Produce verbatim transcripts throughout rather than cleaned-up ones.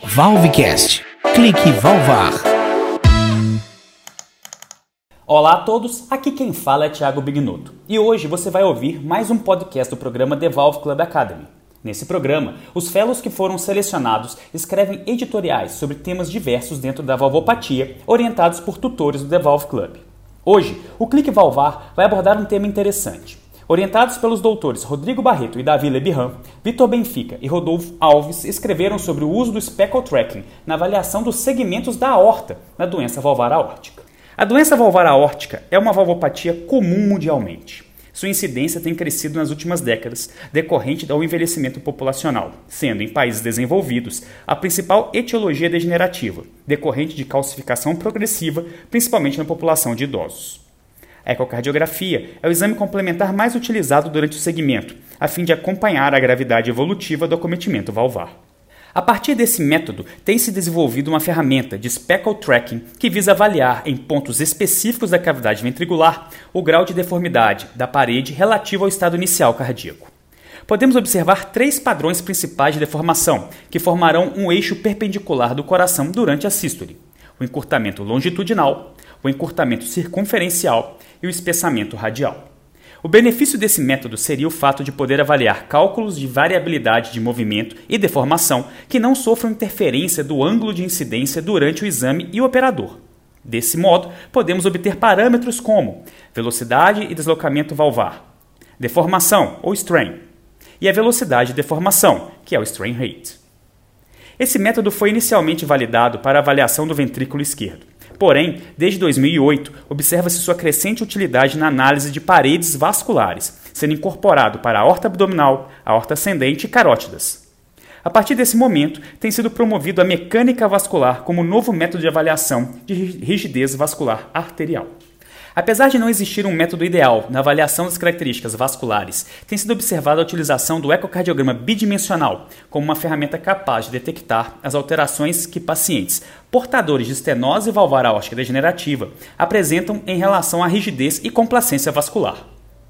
Valvecast. Clique Valvar. Olá a todos, aqui quem fala é Thiago Bignotto e hoje você vai ouvir mais um podcast do programa The Valve Club Academy. Nesse programa, os fellows que foram selecionados escrevem editoriais sobre temas diversos dentro da valvopatia, orientados por tutores do The Valve Club. Hoje, o Clique Valvar vai abordar um tema interessante. Orientados pelos doutores Rodrigo Barreto e Davi Lebihan, Vitor Benfica e Rodolfo Alves escreveram sobre o uso do speckle tracking na avaliação dos segmentos da aorta na doença valvar aórtica. A doença valvar aórtica é uma valvopatia comum mundialmente. Sua incidência tem crescido nas últimas décadas, decorrente do envelhecimento populacional, sendo, em países desenvolvidos, a principal etiologia degenerativa, decorrente de calcificação progressiva, principalmente na população de idosos. A ecocardiografia é o exame complementar mais utilizado durante o segmento, a fim de acompanhar a gravidade evolutiva do acometimento valvar. A partir desse método, tem se desenvolvido uma ferramenta de speckle tracking que visa avaliar, em pontos específicos da cavidade ventricular, o grau de deformidade da parede relativo ao estado inicial cardíaco. Podemos observar três padrões principais de deformação, que formarão um eixo perpendicular do coração durante a sístole: o encurtamento longitudinal, o encurtamento circunferencial e o espessamento radial. O benefício desse método seria o fato de poder avaliar cálculos de variabilidade de movimento e deformação que não sofram interferência do ângulo de incidência durante o exame e o operador. Desse modo, podemos obter parâmetros como velocidade e deslocamento valvar, deformação ou strain, e a velocidade de deformação, que é o strain rate. Esse método foi inicialmente validado para a avaliação do ventrículo esquerdo. Porém, desde dois mil e oito, observa-se sua crescente utilidade na análise de paredes vasculares, sendo incorporado para a aorta abdominal, a aorta ascendente e carótidas. A partir desse momento, tem sido promovido a mecânica vascular como novo método de avaliação de rigidez vascular arterial. Apesar de não existir um método ideal na avaliação das características vasculares, tem sido observada a utilização do ecocardiograma bidimensional como uma ferramenta capaz de detectar as alterações que pacientes portadores de estenose valvar aórtica degenerativa apresentam em relação à rigidez e complacência vascular.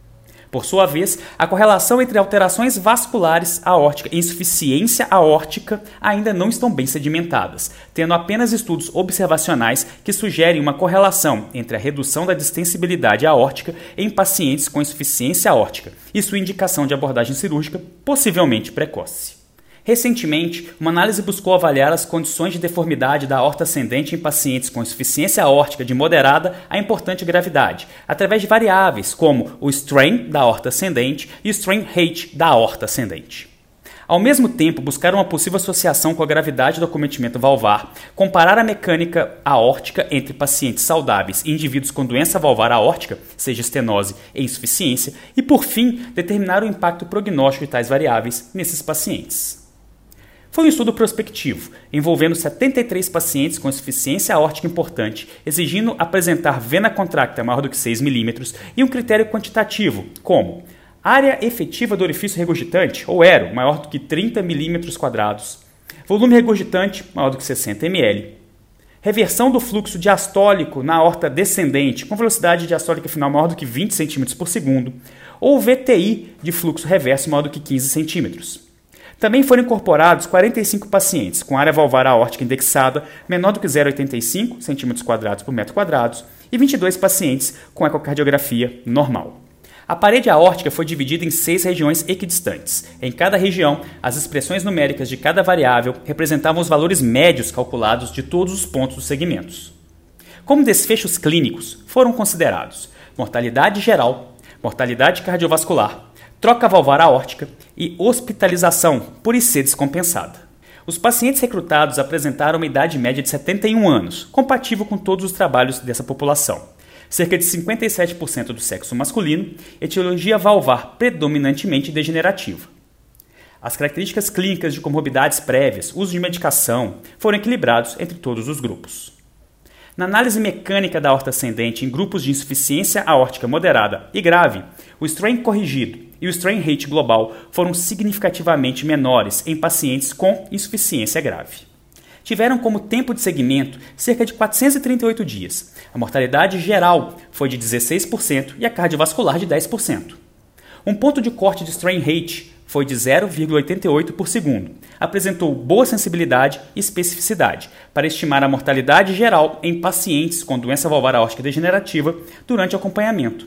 Por sua vez, a correlação entre alterações vasculares aórtica e insuficiência aórtica ainda não estão bem sedimentadas, tendo apenas estudos observacionais que sugerem uma correlação entre a redução da distensibilidade aórtica em pacientes com insuficiência aórtica e sua indicação de abordagem cirúrgica, possivelmente precoce. Recentemente, uma análise buscou avaliar as condições de deformidade da aorta ascendente em pacientes com insuficiência aórtica de moderada a importante gravidade, através de variáveis como o strain da aorta ascendente e o strain rate da aorta ascendente. Ao mesmo tempo, buscaram uma possível associação com a gravidade do acometimento valvar, comparar a mecânica aórtica entre pacientes saudáveis e indivíduos com doença valvar aórtica, seja estenose e insuficiência, e, por fim, determinar o impacto prognóstico de tais variáveis nesses pacientes. Foi um estudo prospectivo, envolvendo setenta e três pacientes com insuficiência aórtica importante, exigindo apresentar vena contracta maior do que seis milímetros e um critério quantitativo, como área efetiva do orifício regurgitante, ou ERO, maior do que trinta milímetros quadrados, volume regurgitante maior do que sessenta mililitros, reversão do fluxo diastólico na aorta descendente, com velocidade diastólica final maior do que vinte centímetros por segundo, ou V T I de fluxo reverso maior do que quinze centímetros. Também foram incorporados quarenta e cinco pacientes com área valvar aórtica indexada menor do que zero vírgula oitenta e cinco centímetros quadrados por metro quadrado e vinte e dois pacientes com ecocardiografia normal. A parede aórtica foi dividida em seis regiões equidistantes. Em cada região, as expressões numéricas de cada variável representavam os valores médios calculados de todos os pontos dos segmentos. Como desfechos clínicos, foram considerados mortalidade geral, mortalidade cardiovascular, troca valvar aórtica e hospitalização por I C descompensada. Os pacientes recrutados apresentaram uma idade média de setenta e um anos, compatível com todos os trabalhos dessa população. Cerca de cinquenta e sete por cento do sexo masculino, etiologia valvar predominantemente degenerativa. As características clínicas de comorbidades prévias, uso de medicação, foram equilibrados entre todos os grupos. Na análise mecânica da aorta ascendente em grupos de insuficiência aórtica moderada e grave, o strain corrigido e o strain rate global foram significativamente menores em pacientes com insuficiência grave. Tiveram como tempo de segmento cerca de quatrocentos e trinta e oito dias. A mortalidade geral foi de dezesseis por cento e a cardiovascular de dez por cento. Um ponto de corte de strain rate foi de zero vírgula oitenta e oito por segundo. Apresentou boa sensibilidade e especificidade para estimar a mortalidade geral em pacientes com doença valvar aórtica degenerativa durante o acompanhamento.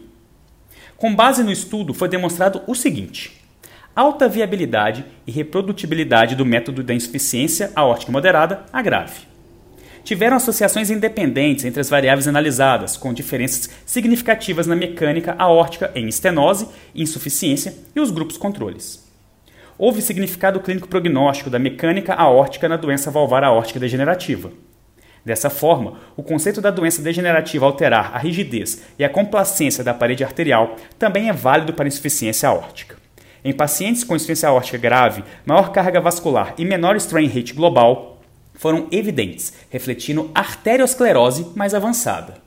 Com base no estudo, foi demonstrado o seguinte: alta viabilidade e reprodutibilidade do método da insuficiência aórtica moderada a grave. Tiveram associações independentes entre as variáveis analisadas, com diferenças significativas na mecânica aórtica em estenose, insuficiência e os grupos controles. Houve significado clínico prognóstico da mecânica aórtica na doença valvar aórtica degenerativa. Dessa forma, o conceito da doença degenerativa alterar a rigidez e a complacência da parede arterial também é válido para insuficiência aórtica. Em pacientes com insuficiência aórtica grave, maior carga vascular e menor strain rate global foram evidentes, refletindo arteriosclerose mais avançada.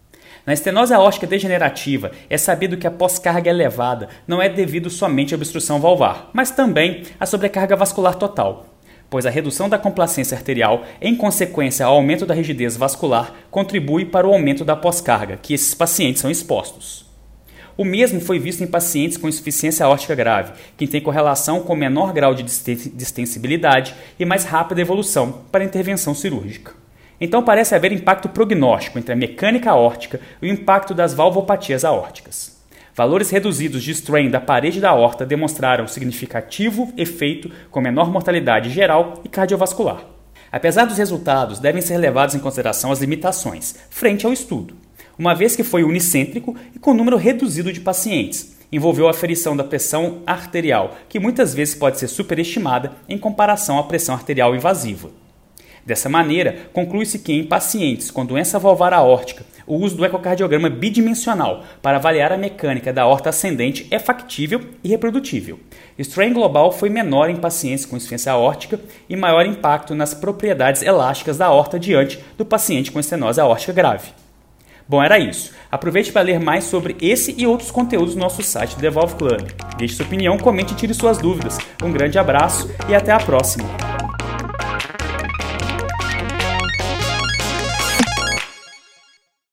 Na estenose aórtica degenerativa, é sabido que a pós-carga elevada não é devido somente à obstrução valvar, mas também à sobrecarga vascular total, pois a redução da complacência arterial, em consequência ao aumento da rigidez vascular, contribui para o aumento da pós-carga, que esses pacientes são expostos. O mesmo foi visto em pacientes com insuficiência aórtica grave, que tem correlação com menor grau de distensibilidade e mais rápida evolução para intervenção cirúrgica. Então parece haver impacto prognóstico entre a mecânica aórtica e o impacto das valvopatias aórticas. Valores reduzidos de strain da parede da aorta demonstraram significativo efeito com menor mortalidade geral e cardiovascular. Apesar dos resultados, devem ser levados em consideração as limitações frente ao estudo, uma vez que foi unicêntrico e com número reduzido de pacientes. Envolveu a aferição da pressão arterial, que muitas vezes pode ser superestimada em comparação à pressão arterial invasiva. Dessa maneira, conclui-se que em pacientes com doença valvar aórtica, o uso do ecocardiograma bidimensional para avaliar a mecânica da aorta ascendente é factível e reprodutível. Strain global foi menor em pacientes com insuficiência aórtica e maior impacto nas propriedades elásticas da aorta diante do paciente com estenose aórtica grave. Bom, era isso. Aproveite para ler mais sobre esse e outros conteúdos no nosso site do The Valve Club. Deixe sua opinião, comente e tire suas dúvidas. Um grande abraço e até a próxima!